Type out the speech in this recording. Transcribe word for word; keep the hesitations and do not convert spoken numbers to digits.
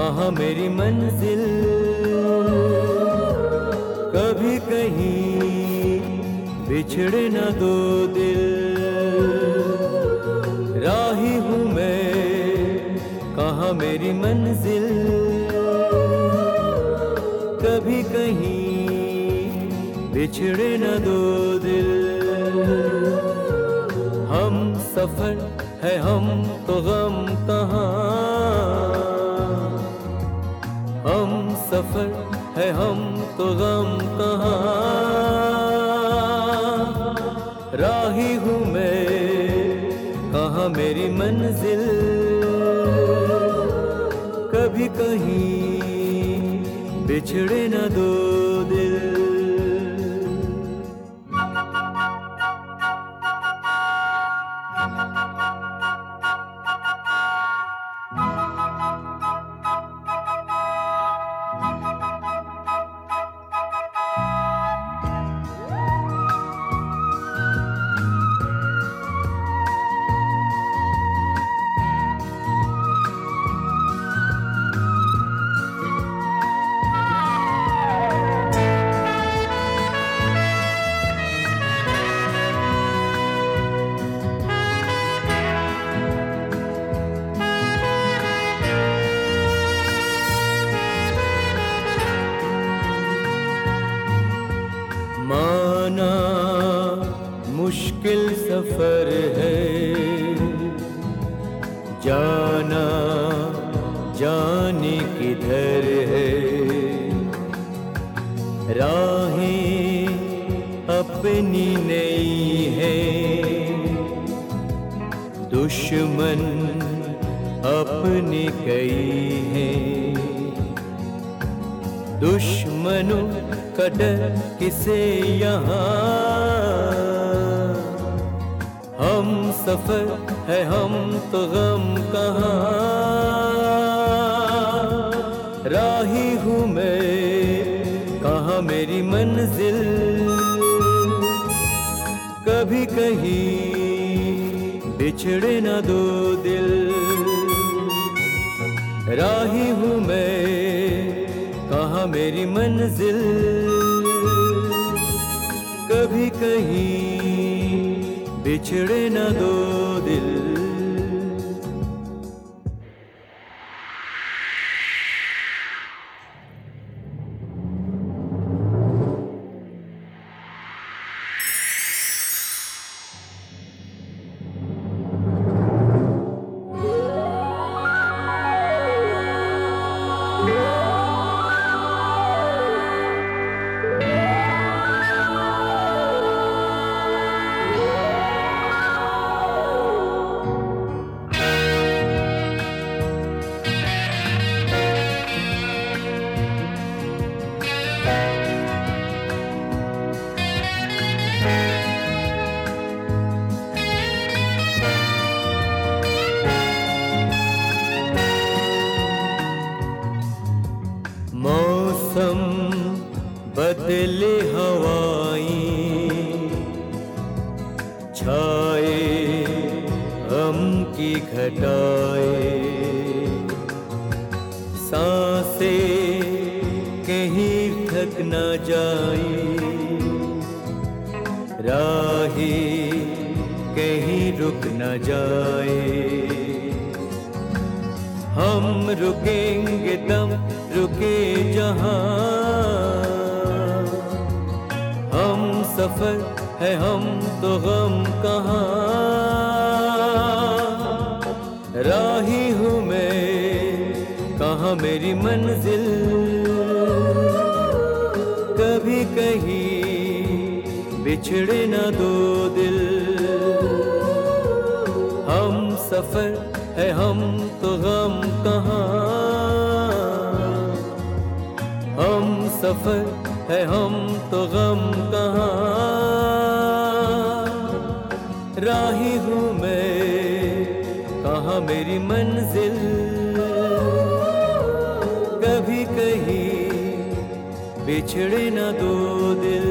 कहाँ मेरी मंजिल, कभी कहीं बिछड़े न दो दिल। राही हूँ मैं, कहाँ मेरी मंजिल, कभी कहीं बिछड़े न दो दिल। हम सफर है हम तो गम कहाँ, हम सफर है हम तो गम कहाँ। राही हूँ मैं, कहाँ मेरी मंजिल, कभी कहीं बिछड़े न दो दिल। माना मुश्किल सफर है, जाना जाने किधर है। राहें अपनी नई है, दुश्मन अपने कई हैं। दुश्मनों का डर किसे यहाँ, हम सफर है हम तो गम कहाँ। राही हूँ मैं, कहाँ मेरी मंजिल, कभी कहीं बिछड़े न दो दिल। राही हूँ मैं, कहाँ मेरी मंजिल, कभी कहीं बिछड़े न दो दिल। मौसम बदले हवाएं, छाए गम की घटाएं। सांसें कहीं थक न जाए, राहें कहीं रुक न जाए। हम रुकेंगे दम रुके जहाँ, हम सफर है हम तो गम कहाँ। राही हूँ मैं, कहाँ मेरी मंजिल, कभी कहीं बिछड़े न दो दिल। हम सफर है हम तो गम कहाँ, हम सफर है हम तो गम कहाँ। राही हूँ मैं, कहाँ मेरी मंजिल, कभी कहीं बिछड़े न दो दिल।